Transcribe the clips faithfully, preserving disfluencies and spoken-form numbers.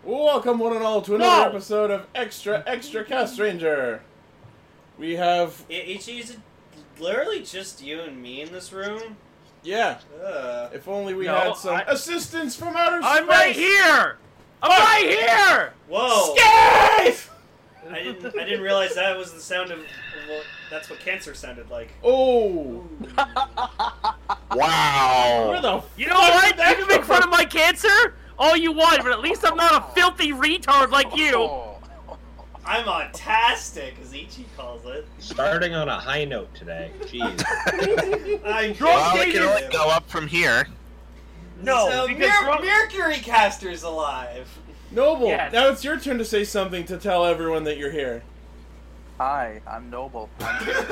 Welcome one and all to another No! episode of Extra Extra Cast Ranger. We have... I- Ichi, is it literally just you and me in this room? Yeah. Uh, If only we No, had some I- assistance from outer space. I'm right here! I'm Fuck! right here! whoa! Escape! I didn't. I didn't realize that was the sound of. Well, that's what cancer sounded like. Oh. Wow. Where the You know fuck what? did that You can make come fun from? of my cancer all you want, but at least I'm not a filthy retard like you. Oh. I'm autastic, as Ichi calls it. Starting on a high note today. Jeez. I'm Drunk Well, it can only go up from here. No, so because Mer- drunk- Mercury Caster's alive. Noble, Yes. now it's your turn to say something to tell everyone that you're here. Hi, I'm Noble. I'm here.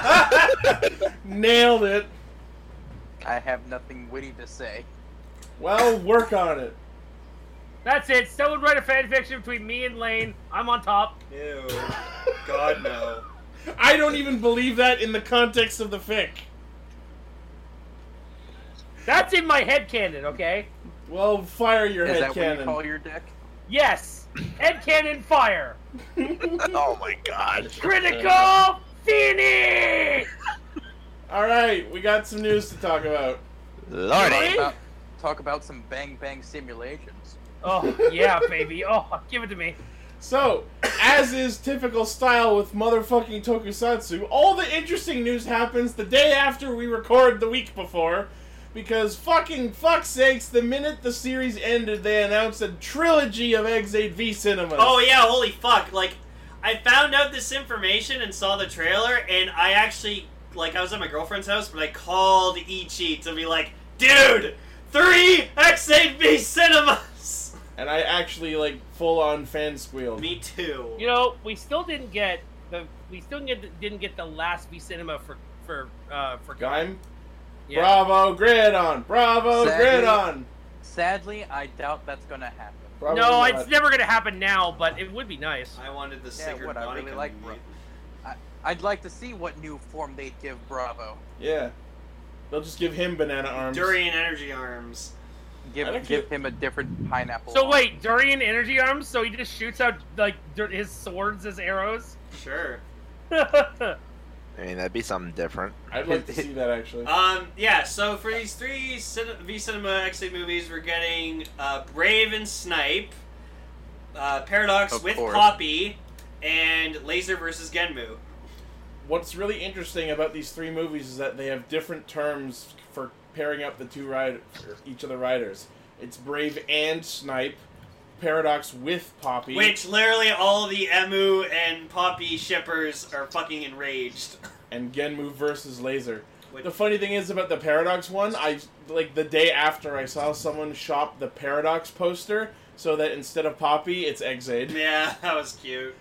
Nailed it. I have nothing witty to say. Well, work on it. That's it. Someone write a fanfiction between me and Lane. I'm on top. Ew. God no. I don't even believe that in the context of the fic. That's in my headcanon, okay? Well, fire your Is head that what you cannon. call your dick? Yes. Headcanon fire. Oh my god. Critical finish. All right, we got some news to talk about. Lordy. Really? About, talk about some bang bang simulations. Oh, yeah, baby. Oh, give it to me. So, as is typical style with motherfucking Tokusatsu, all the interesting news happens the day after we record the week before, because fucking fuck's sakes, the minute the series ended, they announced a trilogy of X eight V cinemas. Oh yeah, holy fuck! Like, I found out this information and saw the trailer, and I actually, like, I was at my girlfriend's house, but I called Ichi to be like, dude, three X eight V cinemas. And I actually, like, full-on fan squealed. Me too. You know, we still didn't get the we still didn't get the, didn't get the last V cinema for for uh for Gaim? Yeah. Bravo, grid on! Bravo, Sadly- grid on! Sadly, I doubt that's gonna happen. Probably No, not. it's never gonna happen now, but it would be nice. I wanted the Yeah, Sigurd what I really Monica like, movie. I, I'd like to see what new form they'd give Bravo. Yeah. They'll just give him banana arms. Durian Energy Arms. Give I don't give care. him a different pineapple. So arm. wait, Durian energy arms, so he just shoots out like dur- his swords as arrows. Sure. I mean, that'd be something different. I'd like to see that, actually. Um, yeah, so for these three Cin- V Cinema X eight movies, we're getting uh, Brave and Snipe, uh, Paradox Of with course. Poppy, and Laser versus Genmu. What's really interesting about these three movies is that they have different terms for pairing up the two ride each of the riders. It's Brave and Snipe, Paradox with Poppy. Which literally all the Emu and Poppy shippers are fucking enraged. And Genmu versus Laser. Which- The funny thing is about the Paradox one, I like the day after I saw someone shop the Paradox poster so that instead of Poppy, it's Exade. Yeah, that was cute.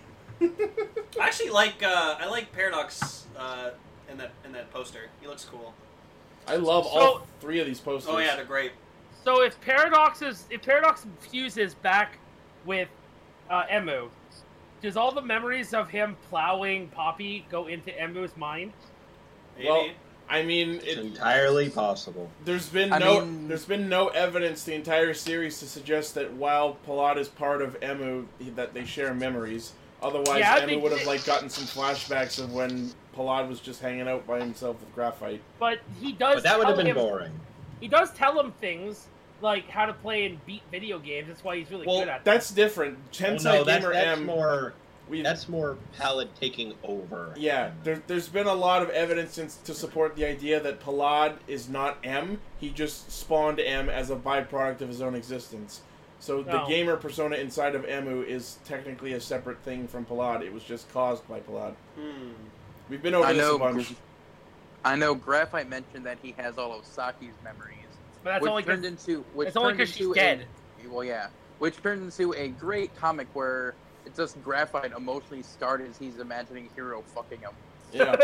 I actually like uh, I like Paradox uh, in that in that poster. He looks cool. I love all So- three of these posters. Oh yeah, they're great. So if Paradox is if Paradox fuses back with uh, Emu, does all the memories of him plowing Poppy go into Emu's mind? Maybe. Well, I mean, It's it, entirely possible. there's been I no mean- there's been no evidence the entire series to suggest that while Palad is part of Emu, that they share memories. Otherwise, Yeah, I Emu think- would have like gotten some flashbacks of when Palad was just hanging out by himself with Graphite. But he does. But that would have tell been him- boring. He does tell him things like how to play and beat video games. That's why he's really Well, good at. that's different. Well, Tensei no, that's, Gamer that's M. more. we That's more Palad taking over. Yeah, there, there's been a lot of evidence since, to support the idea that Palad is not M. He just spawned M as a byproduct of his own existence. So the Oh. gamer persona inside of Emu is technically a separate thing from Palad. It was just caused by Palad. Hmm. We've been over I this know. a bunch. I know. Graphite mentioned that he has all of Saki's memories, but that's which only turned because into which it's only turned 'cause she's into dead. A, well, yeah, which turned into a great comic where it's just Graphite emotionally scarred as he's imagining Hero fucking him. Yeah.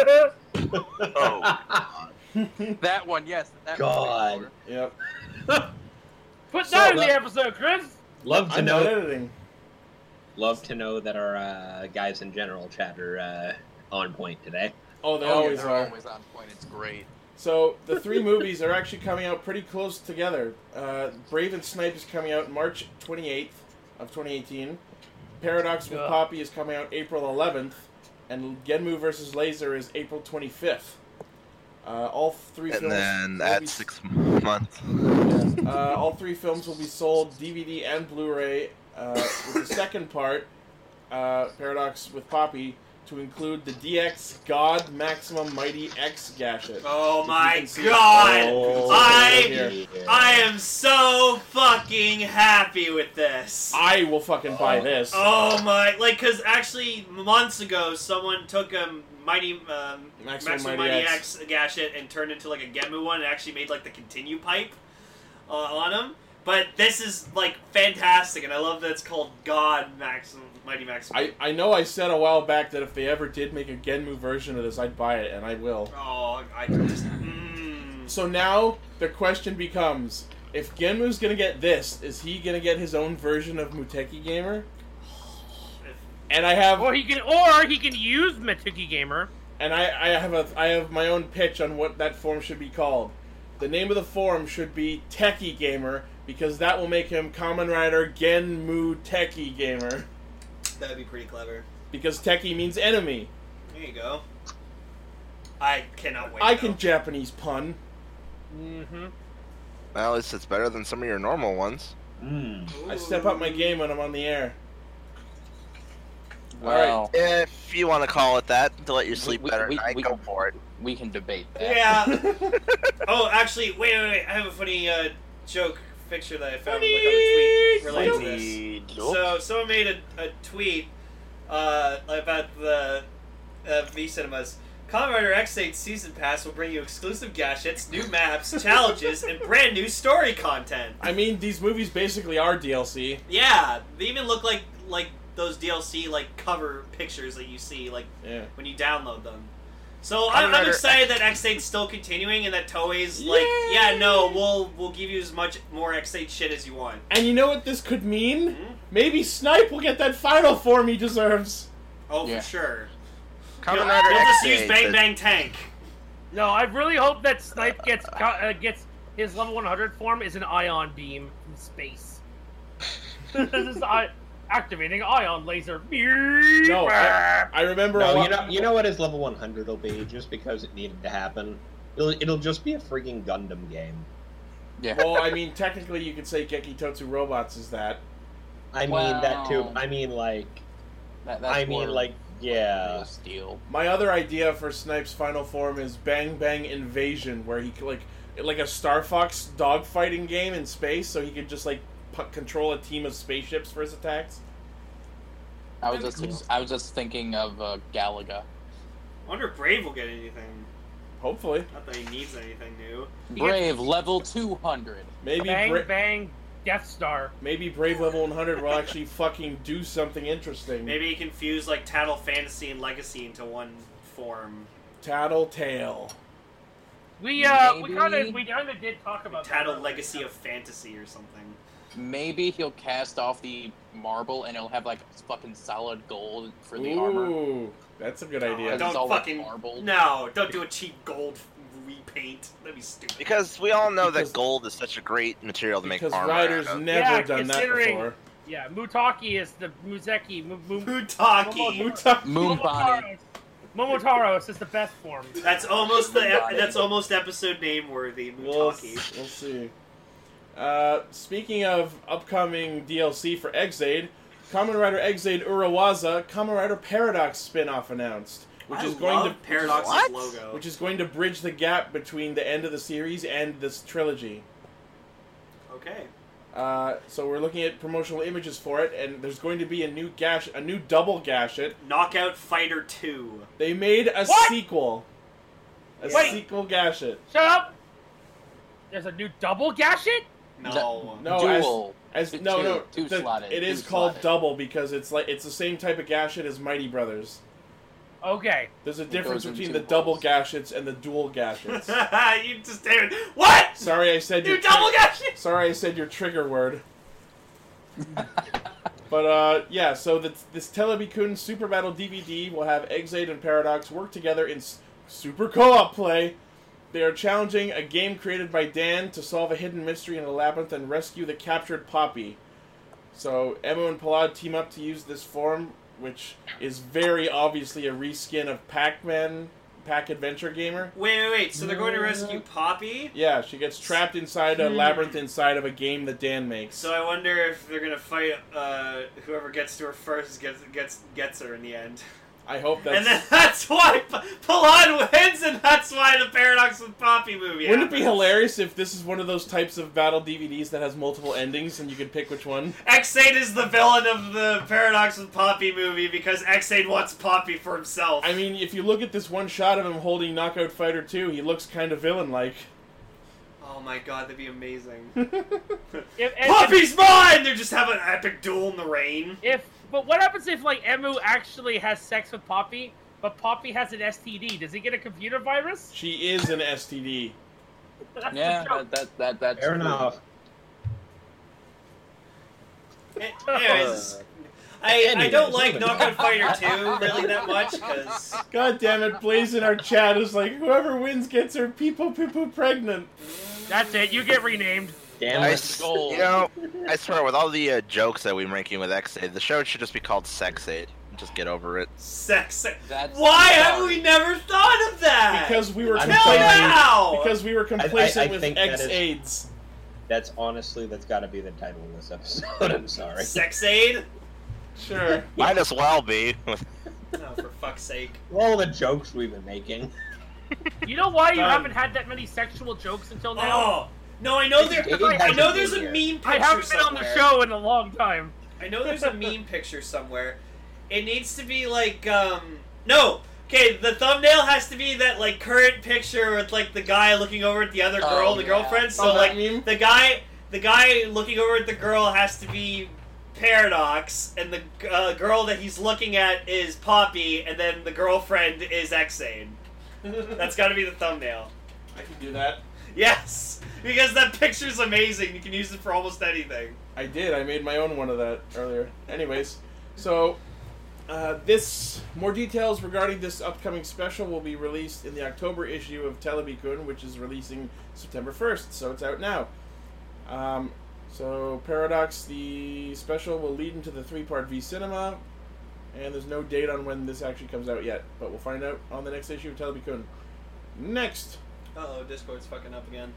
Oh. That one, yes. That God. one. Yep. put So that in that- the episode, Chris. Love to I'm not know. editing. Love to know that our uh, guys in general chat are uh, on point today. Oh, they Oh, yeah, always they're are. always on point. It's great. So the three movies are actually coming out pretty close together. Uh, Brave and Snipe is coming out March twenty-eighth. of twenty eighteen. Paradox with Ugh. Poppy is coming out April eleventh, and Genmu versus Laser is April twenty-fifth. Uh, all three And films then will add be- six months. uh, all three films will be sold D V D and Blu-ray. Uh, with the second part, uh, Paradox with Poppy, to include the D X God Maximum Mighty X Gashet. Oh If you my can see- god! Oh, I- here. I am so fucking happy with this. I will fucking buy this. Oh my! Like, cause actually months ago, someone took a Mighty um, Maximum Maximum Mighty Mighty X. X Gashet and turned into like a Genmu one, and actually made like the continue pipe uh, on him. But this is like fantastic, and I love that it's called God Maximum Mighty Maximum. I, I know I said a while back that if they ever did make a Genmu version of this, I'd buy it, and I will. Oh, I just. Mm. So now the question becomes, if Genmu's gonna get this, is he gonna get his own version of Muteki Gamer? And I have Or he can, or he can use Matuki Gamer. and I, I have a I have my own pitch on what that form should be called. The name of the forum should be Techie Gamer, because that will make him Kamen Rider Genmu Techie Gamer. That'd be pretty clever. Because Techie means enemy. There you go. I cannot wait. I though. can Japanese pun. Mm-hmm. Well, at least it's better than some of your normal ones. Mm. I step up my game when I'm on the air. Well, If you want to call it that, to let you sleep we- better we- at night, we- go for it. we can debate that. Yeah. Oh, actually, wait, wait, wait. I have a funny uh, joke picture that I found like, on a tweet related to this. Nope. So, someone made a, a tweet uh, about the uh, V Cinemas. Kamen Rider X eight Season Pass will bring you exclusive gadgets, new maps, challenges, and brand new story content. I mean, these movies basically are D L C. Yeah, they even look like like those D L C like cover pictures that you see like Yeah. when you download them. So Kamen I'm, I'm Rider excited that X eight's still continuing and that Toei's like, Yay! yeah, no, we'll we'll give you as much more X eight shit as you want. And you know what this could mean? Hmm? Maybe Snipe will get that final form he deserves. Oh, Yeah. for sure. Kamen You'll, Rider you'll just X use eight, Bang the- Bang Tank. No, I really hope that Snipe gets co- uh, gets his level one hundred form is an ion beam from space. This is I- activating ion laser. No, I, I remember a No, lot- you know, you know what his level one hundred will be, just because it needed to happen. It'll, it'll just be a freaking Gundam game. Yeah. Well, I mean, technically you could say Geki Totsu Robots is that. I mean that too. Wow. I mean like, That- that's I mean more like, yeah. real steel. My other idea for Snipe's final form is Bang Bang Invasion, where he could, like, like a Star Fox dogfighting game in space, so he could just, like, pu- control a team of spaceships for his attacks. I was That'd be just I was just thinking of uh, Galaga. I wonder if Brave will get anything. Hopefully. Not that he needs anything new. Brave level two hundred. Maybe Bang Bra- bang, Death Star. maybe Brave Level one hundred will actually fucking do something interesting. Maybe he can fuse like Tattle Fantasy and Legacy into one form. Tattletale. We uh, we Maybe. kind of we kind of did talk about that Tattle earlier. Legacy of Fantasy or something. Maybe he'll cast off the marble and it'll have like fucking solid gold for the armor. Ooh, that's a good No, idea. It's don't all, like, fucking marbled. No, don't do a cheap gold repaint. That'd be stupid. Because we all know Because- that gold is such a great material to make Because armor Riders out of. never Yeah, done that considering- before. Yeah, Mutaki is the Muzeki. Mu- Mu- Mutaki. Muta- Moonbody. Momotaros is the best form. That's almost the. Mutaki. That's almost episode name worthy. We'll, Mutaki. s- we'll see. Uh, speaking of upcoming D L C for Exade, Kamen Rider Exade Urawaza Kamen Rider Paradox spin-off announced, which I is going love to Paradox's What? logo. which is going to bridge the gap between the end of the series and this trilogy. Okay. Uh, so we're looking at promotional images for it, and there's going to be a new gash, a new double gashet. Knockout Fighter two. They made a What? sequel, a Wait. sequel gashet. Shut up. There's a new double gashet. No. No, Dual. As Two- no, no, two the- slotted, it is two called slotted. double because it's like it's the same type of gashet as Mighty Brothers. Okay. There's a difference goes in between two the double balls. gashets and the dual gashets. you just David. What? Sorry, I said You your double gash it? Sorry, I said your trigger word. But uh, yeah, so the, this Telebikun Super Battle D V D will have Exade and Paradox work together in s- super co-op play. They are challenging a game created by Dan to solve a hidden mystery in a labyrinth and rescue the captured Poppy. So Emu and Palad team up to use this form, which is very obviously a reskin of Pac-Man, Pac Adventure Gamer. Wait, wait, wait. So they're going to rescue Poppy? Yeah, she gets trapped inside a labyrinth inside of a game that Dan makes. So I wonder if they're gonna fight. Uh, whoever gets to her first gets gets gets her in the end. I hope that's... And then that's why P- Palad wins, and that's why the Paradox with Poppy movie Wouldn't happens. it be hilarious if this is one of those types of battle D V Ds that has multiple endings and you can pick which one? X-Aid is the villain of the Paradox with Poppy movie because X-Aid wants Poppy for himself. I mean, if you look at this one shot of him holding Knockout Fighter two, he looks kind of villain-like. Oh my god, that'd be amazing. If, and- Poppy's mine! They're just having an epic duel in the rain. If, but what happens if like Emu actually has sex with Poppy, but Poppy has an S T D? Does he get a computer virus? She is an S T D. That's Yeah, the joke. that, that, that, that's Fair true. enough. Anyways, I, I Anyways, don't like moving Knockout Fighter two really that much, because... God damn it, Blaze in our chat is like, whoever wins gets her people poo poo pregnant. That's it. You get renamed. Damn I, it. s- you know, I swear, with all the uh, jokes that we're making with X-Aid, the show should just be called Sex-Aid. Just get over it. Sex... That's Why bizarre. have we never thought of that? Because we were I'm Till complacent. sorry. now! Because we were complacent I- I with think that is- X-AIDS. That's honestly, that's got to be the title of this episode. I'm sorry. Sex-Aid? Sure. Might as well be. Oh, for fuck's sake. All the jokes we've been making. You know why you Done. haven't had that many sexual jokes until now? Oh! No, I know there. Dave I hasn't know been there's a here. meme picture I haven't been on somewhere. the show in a long time. I know there's a meme picture somewhere. It needs to be like, um... No! Okay, the thumbnail has to be that, like, current picture with, like, the guy looking over at the other girl, Oh, the yeah. girlfriend. So, Oh, that like, meme? the guy... The guy looking over at the girl has to be Paradox, and the uh, girl that he's looking at is Poppy, and then the girlfriend is X-Aid. That's gotta be the thumbnail. I can do that. Yes! Because that picture's amazing. You can use it for almost anything. I did. I made my own one of that earlier. Anyways, so uh, this more details regarding this upcoming special will be released in the October issue of Telebikun, which is releasing September first. So it's out now. Um, so Paradox, the special will lead into the three-part V Cinema, and there's no date on when this actually comes out yet, but we'll find out on the next issue of Telebikun. Next. Uh-oh, Discord's fucking up again.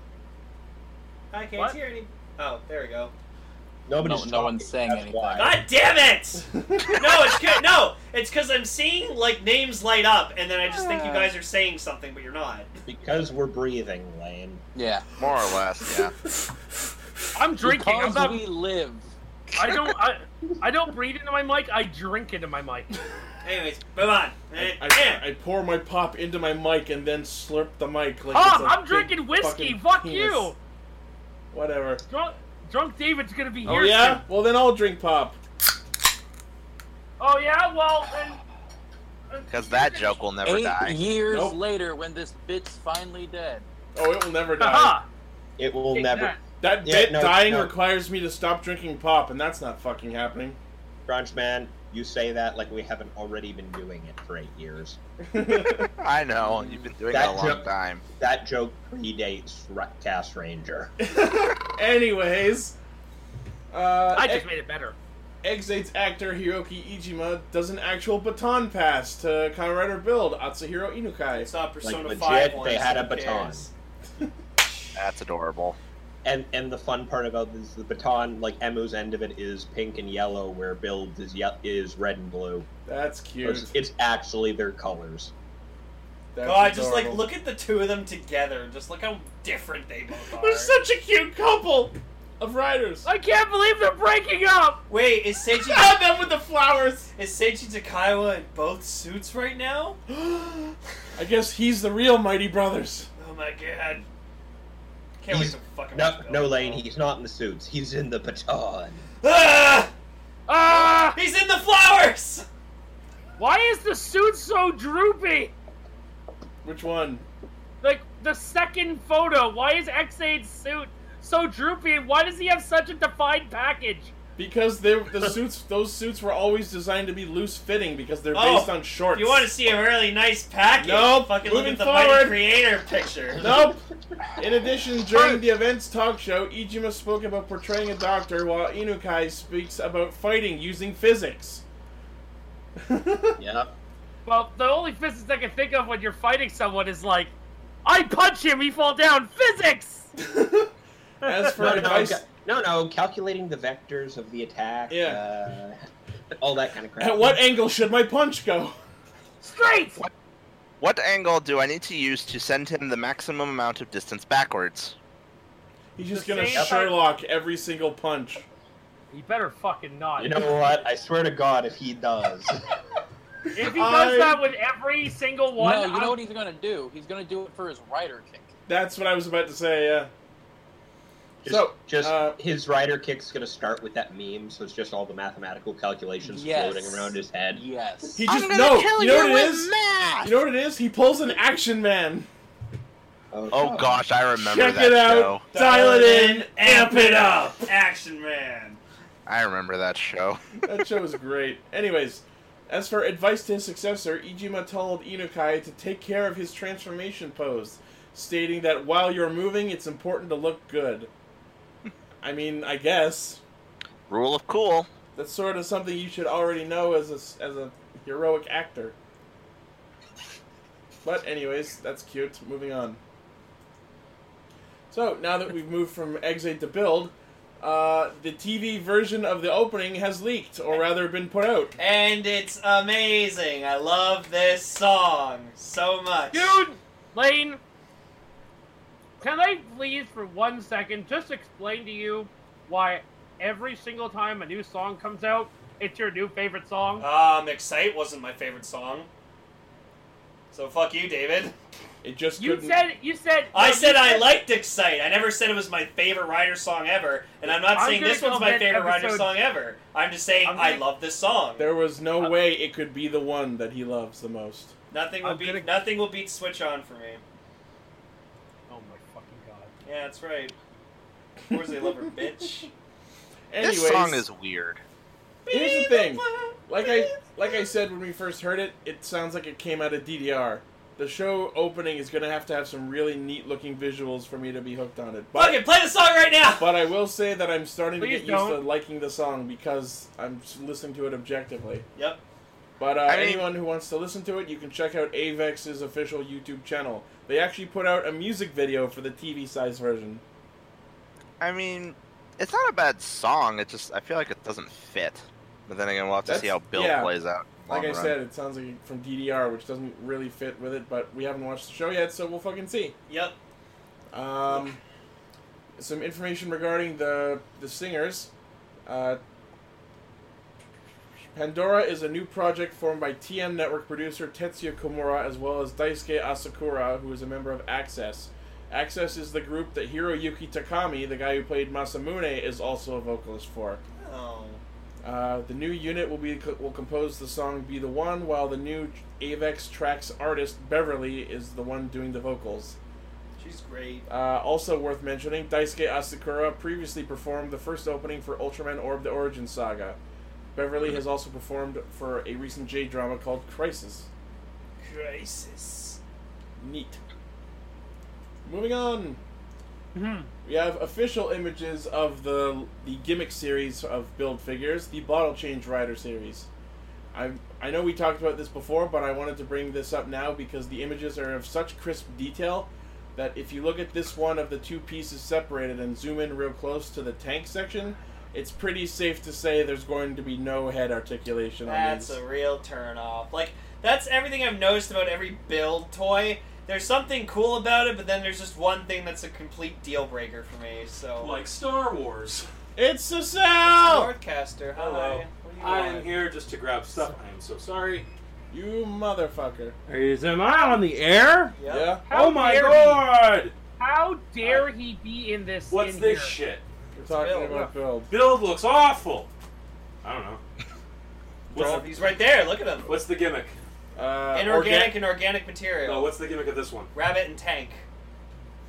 I can't What? hear any... Oh, there we go. Nobody's No- no talking, one's saying that's anything. why. God damn it! No, it's good. No, it's because I'm seeing, like, names light up, and then I just think you guys are saying something, but you're not. Because we're breathing, Lane. Yeah. More or less, yeah. I'm drinking. I'm Because not, we live. I don't. I, I don't breathe into my mic. I drink into my mic. Anyways, move on. I, Eh, I, I pour my pop into my mic and then slurp the mic like Oh, it's a I'm big drinking whiskey. fucking Fuck penis. you. Whatever. Drunk, drunk David's gonna be Oh here yeah? soon. Well then I'll drink pop. Oh yeah. Well then. Because that joke will never Eight die. years Nope. later, when this bit's finally dead. Oh, it will never die. Haha. It will Take never. that. That Yeah, bit no, dying no. requires me to stop drinking pop, and that's not fucking happening. Crunchman, you say that like we haven't already been doing it for eight years. I know, you've been doing That it a long joke- time. That joke predates Ra- Cast Ranger. Anyways, uh, I just Ex- made it better. X-eight's actor Hiroki Ijima does an actual baton pass to Kamen Rider Build Atsuhiro Inukai. It's not Persona Like, five legit, one, they had so a who baton. cares? That's adorable. And and the fun part about this, the baton, like Emu's end of it is pink and yellow, where Build is ye- is red and blue. That's So cute. It's, it's actually their colors. That's God, just like adorable. look at the two of them together. Just look how different they both are. They're such a cute couple of riders. I can't believe they're breaking up. Wait, is Seiji Ah, them with the flowers. is Seiji Takaiwa in both suits right now? I guess he's the real Mighty Brothers. Oh my god! Can't He's- wait to fucking No, watch no, Build. Lane, he's not in the suits. He's in the baton. Ah! Ah! He's in the flowers. Why is the suit so droopy? Which one? Like the second photo. Why is X eight's suit so droopy? And why does he have such a defined package? Because they the suits those suits were always designed to be loose fitting because they're Oh, based on shorts. If you want to see a really nice package, Nope, fucking look moving at the forward. Mighty Creator picture. Nope. In addition, during the event's talk show, Ijima spoke about portraying a doctor, while Inukai speaks about fighting using physics. Yeah. Well, the only physics I can think of when you're fighting someone is like, I punch him, he fall down. Physics. As for No, no, advice, ca- no, no, calculating the vectors of the attack. Yeah. Uh, all that kind of crap. at what angle should my punch go? Straight. What angle do I need to use to send him the maximum amount of distance backwards? He's just The gonna same- Sherlock every single punch. You better fucking not. You know what? I swear to God, if he does. If he I- does that with every single one, no, you I'm- know what he's gonna do? He's gonna do it for his rider kick. That's what I was about to say. Yeah. Just, So, just uh, his rider kick's gonna start with that meme, so it's just all the mathematical calculations Yes. floating around his head. Yes. He just no. You know what it is? You know what it is? He pulls an Action Man. Oh gosh, I remember Check that it out. show. Dial it in. Amp it up. Action Man. I remember that show. That show was great. Anyways, as for advice to his successor, Ijima told Inukai to take care of his transformation pose, stating that while you're moving, it's important to look good. I mean, I guess Rule of cool. that's sort of something you should already know as a, as a heroic actor. But anyways, that's cute. Moving on. So, now that we've moved from Exit to Build, uh, the T V version of the opening has leaked, or rather been put out. And it's amazing. I love this song so much. Dude, Lane, can I please for one second just explain to you why every single time a new song comes out, it's your new favorite song? Um, Excite wasn't my favorite song. So fuck you, David. It just You couldn't... said, you said... I no, said you I liked Excite. I never said it was my favorite Ryder song ever. And I'm not I'm saying gonna this one's go my get favorite Ryder episode- song ever. I'm just saying I'm I gonna- love this song. There was no I'm- way it could be the one that he loves the most. Nothing will I'm beat gonna- nothing will beat Switch On for me. Oh my fucking god. Yeah, that's right. Forza Lover, bitch. Anyways, This song is weird. here's the thing. Like I like I said when we first heard it, it sounds like it came out of D D R. The show opening is gonna have to have some really neat looking visuals for me to be hooked on it. But, Fucking play the song right now! but I will say that I'm starting to Please get used to don't. liking the song because I'm s- listening to it objectively. Yep. But uh, I mean- anyone who wants to listen to it, you can check out Avex's official YouTube channel. They actually put out a music video for the T V size version. I mean, it's not a bad song. It just I feel like it doesn't fit. But then again, we'll have to see That's- how Bill yeah. plays out. Like long I run. said, it sounds like from D D R, which doesn't really fit with it, but we haven't watched the show yet, so we'll fucking see. Yep. Um, some information regarding the the singers. Uh, Pandora is a new project formed by T M Network producer Tetsuya Komura as well as Daisuke Asakura, who is a member of Access. Access is the group that Hiroyuki Takami, the guy who played Masamune, is also a vocalist for. Oh. Uh, the new unit will be will compose the song "Be the One," while the new Avex Tracks artist Beverly is the one doing the vocals. She's great. Uh, also worth mentioning, Daisuke Asakura previously performed the first opening for Ultraman Orb: The Origin Saga. Beverly has also performed for a recent J-drama called Crisis. Crisis. Neat. Moving on. Mhm. We have official images of the the gimmick series of build figures, the Bottle Change Rider series. I I know we talked about this before, but I wanted to bring this up now because the images are of such crisp detail that if you look at this one of the two pieces separated and zoom in real close to the tank section, it's pretty safe to say there's going to be no head articulation on That's these. a real turn off. Like, that's everything I've noticed about every build toy. There's something cool about it, but then there's just one thing that's a complete deal breaker for me, so... Like Star Wars. It's a cell! Northcaster, Hello. hi. What do you I want? am here just to grab stuff. I am so sorry. You motherfucker. Is am I on the air? Yep. Yeah? How oh my dare god! He, how dare he be in this? What's in this here? shit? We're talking build. about build. Build looks awful. I don't know. What's, Oh, he's right there, look at him. what's the gimmick? Uh, Inorganic orga- and organic material. No, what's the gimmick of this one? Rabbit and tank.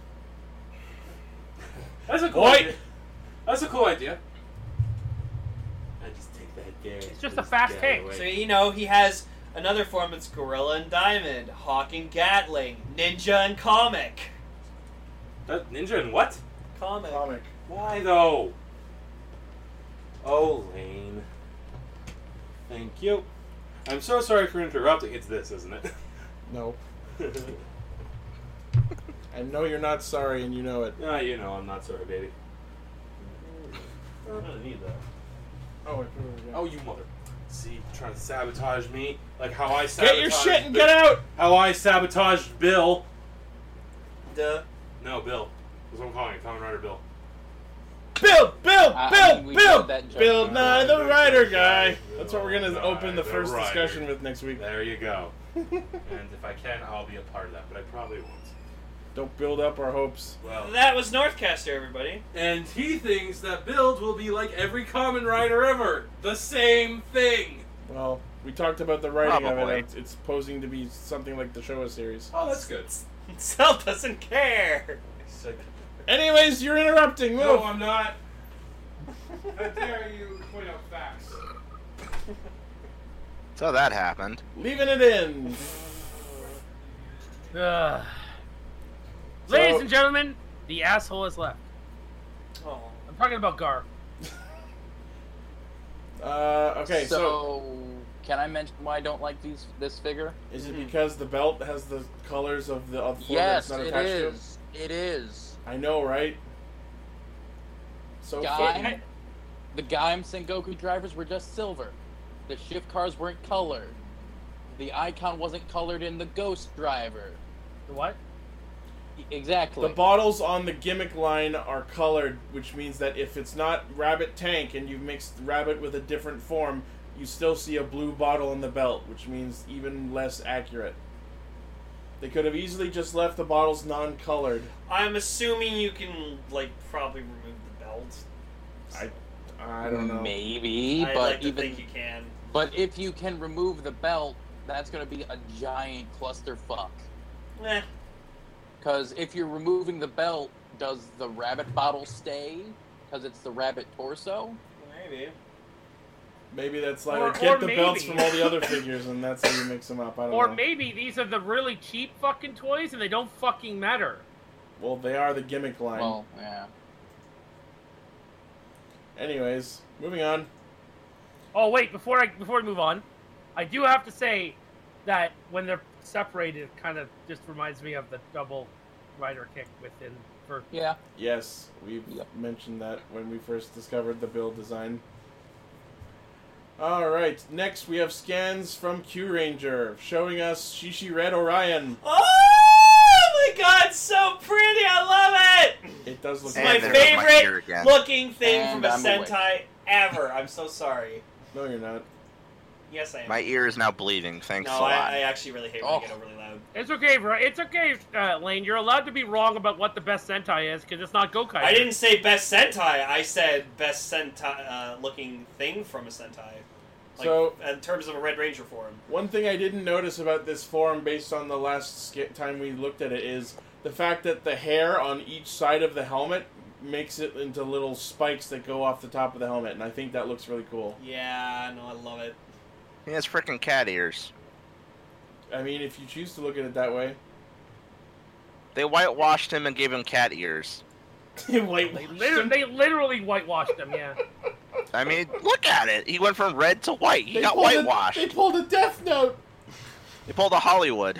That's a cool Oi! idea. That's a cool idea. just a fast Get tank. away. So, you know, he has another form. It's Gorilla and Diamond, Hawk and Gatling, Ninja and Comic. That ninja and what? Comic. Comic. Why though? Oh, Lane. Thank you. I'm so sorry for interrupting. It's this, isn't it? No. I know you're not sorry, and you know it. Ah, you know, I'm not sorry, baby. I don't need that. Oh, I put it again. Oh, you mother. See, trying to sabotage me. Like how I sabotaged Get your shit and Bill- get out! How I sabotaged Bill. Duh. No, Bill. That's what I'm calling it. Kamen Rider Bill. Bill! Bill! I- I Bill! mean, we Bill! did that joke Bill before. Nye the Rider guy! Bill That's what we're gonna Nye open the the first Rider. discussion with next week. There you go. And if I can, I'll be a part of that, but I probably won't. Don't build up our hopes. Well, That was Northcaster, everybody. and he thinks that Build will be like every Kamen Rider ever. The same thing. Well, we talked about the writing of Probably. it. It's, it's posing to be something like the Showa series. Oh, that's good. Cell doesn't care. It's like, Anyways, you're interrupting. Move. no, I'm not. How dare you point out facts? So that happened. Leaving it in. Ugh. So- Ladies and gentlemen, the asshole has left. Oh. I'm talking about Gar. Uh, okay, so, so, can I mention why I don't like these this figure? is it because the belt has the colors of the of the form Yes, that's not it attached to it? is. It is. I know, right? So Guy, fucking- the Gaim Sengoku drivers were just silver. The shift cars weren't colored. The icon wasn't colored in the Ghost driver. The what? Exactly. the bottles on the gimmick line are colored, which means that if it's not Rabbit Tank and you've mixed Rabbit with a different form, you still see a blue bottle in the belt, which means even less accurate. They could have easily just left the bottles non-colored. I'm assuming you can, like, probably remove the belt. I, I don't know. Maybe, I but like to even think you can. but if you can remove the belt, that's going to be a giant clusterfuck. Eh. Because if you're removing the belt, does the rabbit bottle stay? Because it's the rabbit torso? Maybe. Maybe that's like Or- get or the belts maybe- from all the other figures, and that's how you mix them up. I don't Or know. maybe these are the really cheap fucking toys and they don't fucking matter. Well, they are the gimmick line. Well, yeah. Anyways, moving on. Oh wait, before I before we move on, I do have to say that when they're separated, it kind of just reminds me of the double rider kick within for Yeah. Yes, we've Yep. mentioned that when we first discovered the build design. Alright, next we have scans from Q Ranger showing us Shishi Red Orion. Oh my god, so pretty! I love it! It does look It's And my like there's my ear favorite again. looking thing And from a I'm awake. Sentai ever. I'm so sorry. No, you're not. Yes, I am. My ear is now bleeding. Thanks no, a lot. I, I actually really hate when Oh. I get overly loud. It's okay, bro. It's okay, uh, Lane. You're allowed to be wrong about what the best Sentai is because it's not Gokai. I didn't say best Sentai. I said best Sentai uh, looking thing from a Sentai. Like, So- in terms of a Red Ranger form. One thing I didn't notice about this form based on the last sk- time we looked at it is the fact that the hair on each side of the helmet makes it into little spikes that go off the top of the helmet, and I think that looks really cool. Yeah, no, I love it. He has freaking cat ears. I mean, if you choose to look at it that way. They whitewashed him and gave him cat ears. White They, liter- they literally whitewashed them. Yeah. I mean, look at it. He went from red to white. He They got pulled a- whitewashed. they pulled a Death Note! They pulled a Hollywood.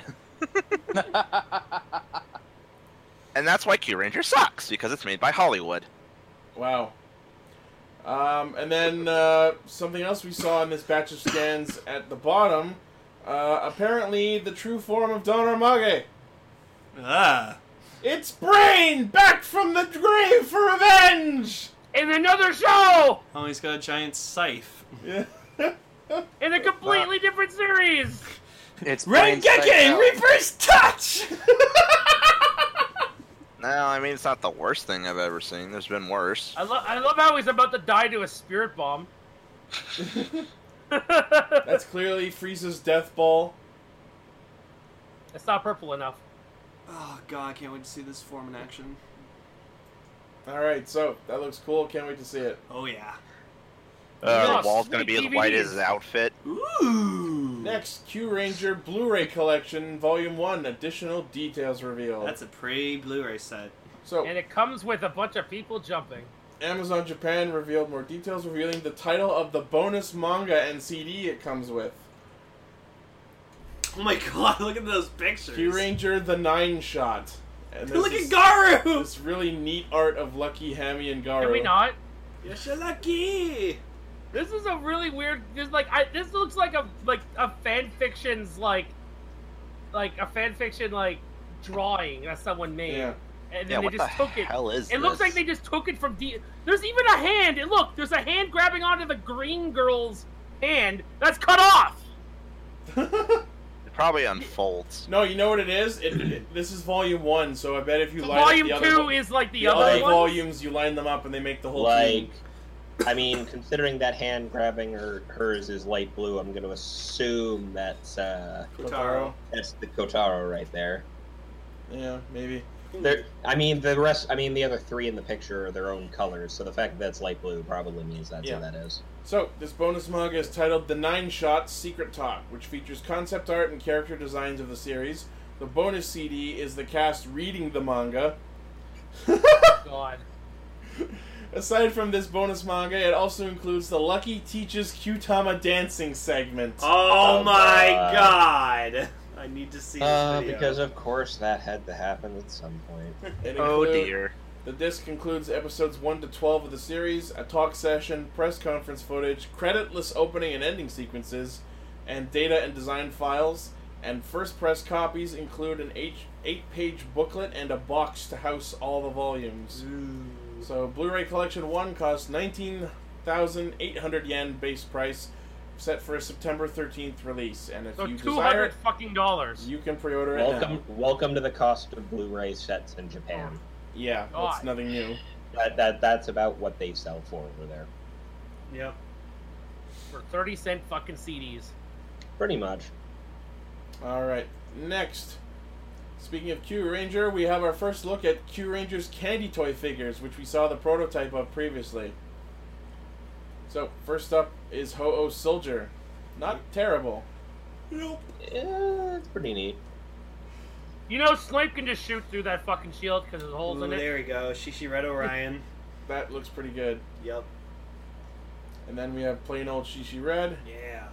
And that's why Q Ranger sucks, because it's made by Hollywood. Wow. Um, and then uh, something else we saw in this batch of scans at the bottom. Uh, apparently, the true form of Don Armage. Ah. It's Brain back from the grave for revenge. In another show, Oh, he's got a giant scythe. Yeah. in a completely different series. It's plain sight Rengeki now. Reaper's Touch! No, I mean, it's not the worst thing I've ever seen. There's been worse. I love. I love how he's about to die to a spirit bomb. That's clearly Frieza's death ball. It's not purple enough. Oh god, I can't wait to see this form in action. Alright, so that looks cool. Can't wait to see it. Oh yeah. Uh, Yeah, the wall's gonna sweet be as white D V Ds. as his outfit. Ooh. Next, Q Ranger Blu-ray Collection Volume one. Additional details revealed. That's a pretty Blu-ray set. So, And it comes with a bunch of people jumping. Amazon Japan revealed more details, revealing the title of the bonus manga and C D it comes with. Oh my god, look at those pictures. Q Ranger the Nine Shot. And this Look is at Garu! This really neat art of Lucky, Hammy, and Garu. Can we not? You're so lucky! This is a really weird. This like I. This looks like a like a fan fiction's like, like a fan fiction like drawing that someone made, Yeah. and Yeah, then what they the just took it. hell is It looks this? like they just took it from D. There's even a hand. And look, there's a hand grabbing onto the green girl's hand that's cut off. It probably unfolds. No, you know what it is? It, it- this is volume one, so I bet if you So line up volume the other, two vo- is like the, the other other one. volumes, you line them up and they make the whole Like, team. I mean, considering that hand grabbing her hers is light blue, I'm going to assume that's uh, Kotaro. that's the Kotaro right there. Yeah, maybe. There, I mean, the rest. I mean, the other three in the picture are their own colors, so the fact that that's light blue probably means that's Yeah. who that is. So, this bonus manga is titled The Nine Shot Secret Talk, which features concept art and character designs of the series. The bonus C D is the cast reading the manga. God. Aside from this bonus manga, it also includes the Lucky Teaches Kyutama dancing segment. Oh, Oh, my God. god! I need to see this Uh, video. because of course that had to happen at some point. It Oh include- dear. The disc includes episodes one to twelve of the series, a talk session, press conference footage, creditless opening and ending sequences, and data and design files. And first press copies include an eight, eight-page booklet and a box to house all the volumes. So, Blu-ray Collection one costs nineteen thousand eight hundred yen base price, set for a September thirteenth release. And if So you two desire hundred it, fucking dollars. you can pre-order it Welcome, now. welcome to the cost of Blu-ray sets in Japan. Yeah, that's God. nothing new. That that that's about what they sell for over there. Yep. For thirty cent fucking C Ds. Pretty much. Alright, next. Speaking of Q Ranger, we have our first look at Q Ranger's candy toy figures, which we saw the prototype of previously. So, first up is Ho-Oh Soldier. Not terrible. Nope. Yeah, it's pretty neat. You know, Snipe can just shoot through that fucking shield because there's holes Ooh, in it. there we go. Shishi Red Orion. That looks pretty good. Yep. And then we have plain old Shishi Red. Yeah.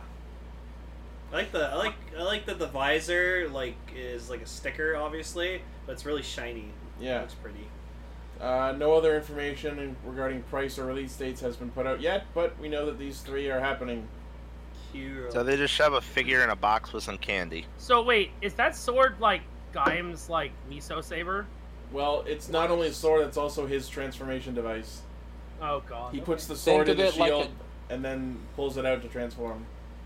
I like the I like I like that the visor like is like a sticker obviously, but it's really shiny. Yeah. Looks pretty. Uh, no other information in- regarding price or release dates has been put out yet, but we know that these three are happening. Cute. So they just shove a figure in a box with some candy. So wait, is that sword like Gaim's like miso saber? Well, it's not only a sword, it's also his transformation device. Oh god. He okay. puts the sword Think in of the it like shield and then pulls it out to transform.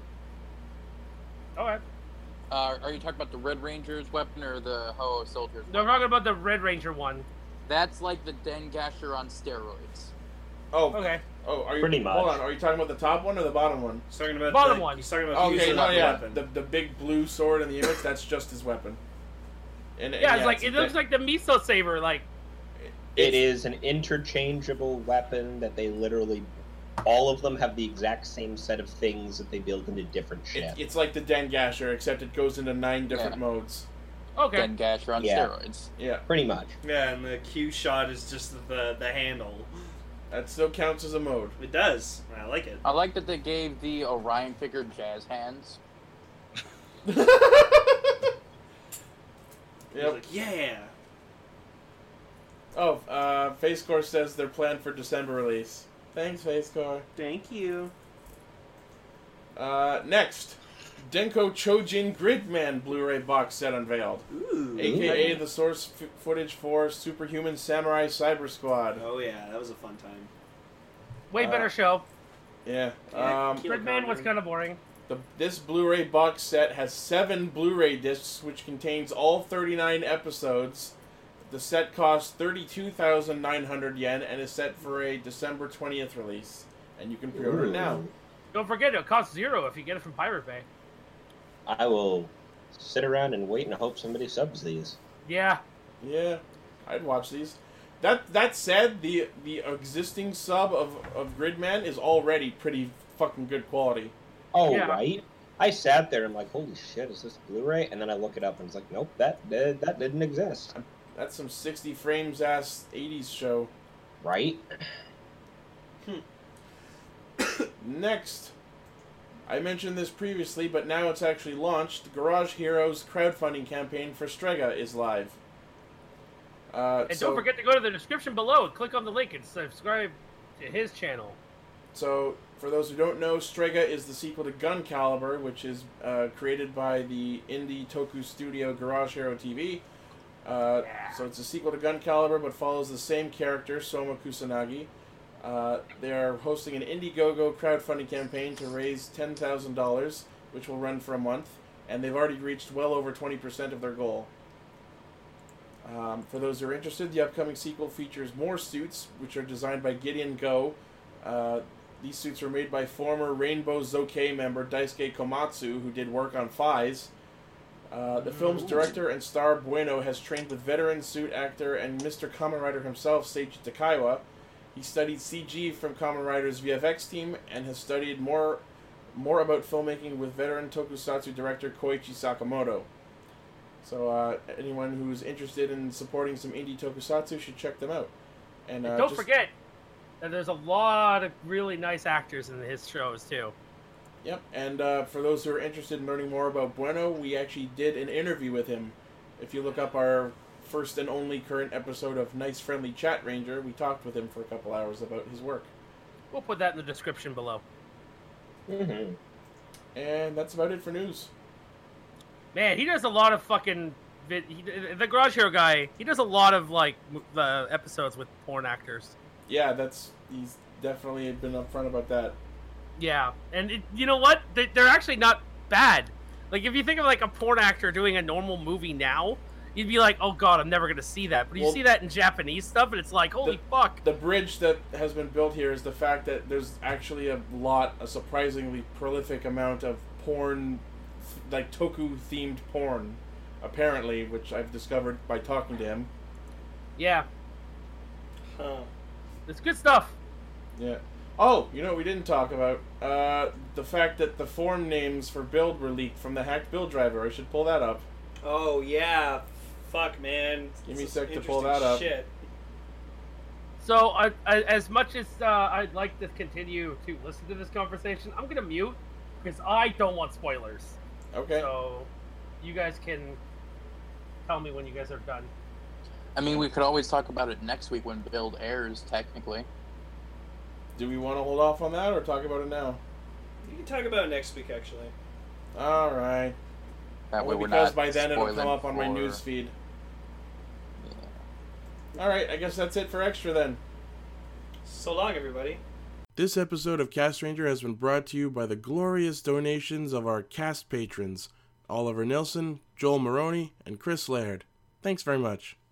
Alright. Uh, are you talking about the Red Ranger's weapon or the Ho-Oh Soldier's No, we're weapon? talking about the Red Ranger one. That's like the Dengasher on steroids. Oh, Okay. oh, are you? Pretty much. Hold on, are you talking about the top one or the bottom one? He's talking about Bottom the, one. He's talking about Okay, using no, the yeah, weapon. the the big blue sword in the image, that's just his weapon. And, and Yeah, it's like a it looks de- like the miso saber. Like It it's- is an interchangeable weapon that they literally, all of them have the exact same set of things that they build into different shit. It, it's like the Dengasher, except it goes into nine different Yeah. modes. okay. Dengasher on Yeah. steroids. Yeah, Pretty much. Yeah, and the Q shot is just the the handle. that still counts as a mode. It does. I like it. I like that they gave the Orion figure jazz hands. He's Yep. like, yeah. Oh, uh, FaceCore says they're planned for December release. Thanks, FaceCore. Thank you. Uh, next, Denko Chojin Gridman Blu-ray box set unveiled, Ooh. aka the source f- footage for Superhuman Samurai Cyber Squad. Oh yeah, that was a fun time. Way uh, better show. Yeah. Yeah, Um, cute. Gridman was kind of boring. the, this Blu-ray box set has seven Blu-ray discs, which contains all thirty-nine episodes. The set costs thirty-two thousand nine hundred yen and is set for a December twentieth release. And you can pre-order it now. Don't forget, it costs zero if you get it from Pirate Bay. I will sit around and wait and hope somebody subs these. Yeah. Yeah, I'd watch these. That that said, the the existing sub of, of Gridman is already pretty fucking good quality. Oh, Yeah. right. I sat there and like, holy shit, is this Blu-ray? And then I look it up and it's like, nope, that did, that didn't exist. That's some sixty frames ass eighties show. Right? Next, I mentioned this previously, but now it's actually launched. Garage Heroes crowdfunding campaign for Strega is live. Uh, And so, don't forget to go to the description below and click on the link and subscribe to his channel. So, for those who don't know, Strega is the sequel to Gun Caliber, which is uh, created by the indie toku studio Garage Hero T V. Uh, so it's a sequel to Gun Caliber, but follows the same character, Soma Kusanagi. Uh, they are hosting an Indiegogo crowdfunding campaign to raise ten thousand dollars, which will run for a month, and they've already reached well over twenty percent of their goal. Um, for those who are interested, the upcoming sequel features more suits, which are designed by Gideon Go. Uh, these suits were made by former Rainbow Zokei member Daisuke Komatsu, who did work on Fies. Uh, the film's director and star Bueno has trained with veteran suit actor and Mister Kamen Rider himself, Seiichi Takaiwa. He studied C G from Kamen Rider's V F X team and has studied more more about filmmaking with veteran tokusatsu director Koichi Sakamoto. So uh, anyone who's interested in supporting some indie tokusatsu should check them out. And, uh, And don't just- forget that there's a lot of really nice actors in his shows, too. Yep, and uh, for those who are interested in learning more about Bueno, we actually did an interview with him. If you look up our first and only current episode of Nice Friendly Chat Ranger, we talked with him for a couple hours about his work. We'll put that in the description below. Mm-hmm. And that's about it for news. Man, he does a lot of fucking... Vid- he, the Garage Hero guy, he does a lot of, like, m- the episodes with porn actors. Yeah, that's he's definitely been upfront about that. Yeah, and it, you know what? They, they're actually not bad. Like, if you think of, like, a porn actor doing a normal movie now, you'd be like, oh god, I'm never going to see that. But you Well, see that in Japanese stuff, and it's like, holy fuck. The bridge that has been built here is the fact that there's actually a lot, a surprisingly prolific amount of porn, like toku-themed porn, apparently, which I've discovered by talking to him. Yeah, Huh. it's good stuff. Yeah. Oh, you know what we didn't talk about? Uh, the fact that the form names for build were leaked from the hacked build driver. I should pull that up. Oh yeah. Fuck, man. Give me a This sec is to pull interesting that up. Shit. So, I, I, as much as uh, I'd like to continue to listen to this conversation, I'm going to mute, because I don't want spoilers. Okay. So, you guys can tell me when you guys are done. I mean, we could always talk about it next week when Build airs, technically. Do we want to hold off on that or talk about it now? You can talk about it next week, actually. All right. That way Only we're because not by then it'll come spoiling up on my for- news feed. Yeah. All right, I guess that's it for Extra then. So long, everybody. This episode of Cast Ranger has been brought to you by the glorious donations of our cast patrons, Oliver Nilsson, Joel Maroney, and Chris Laird. Thanks very much.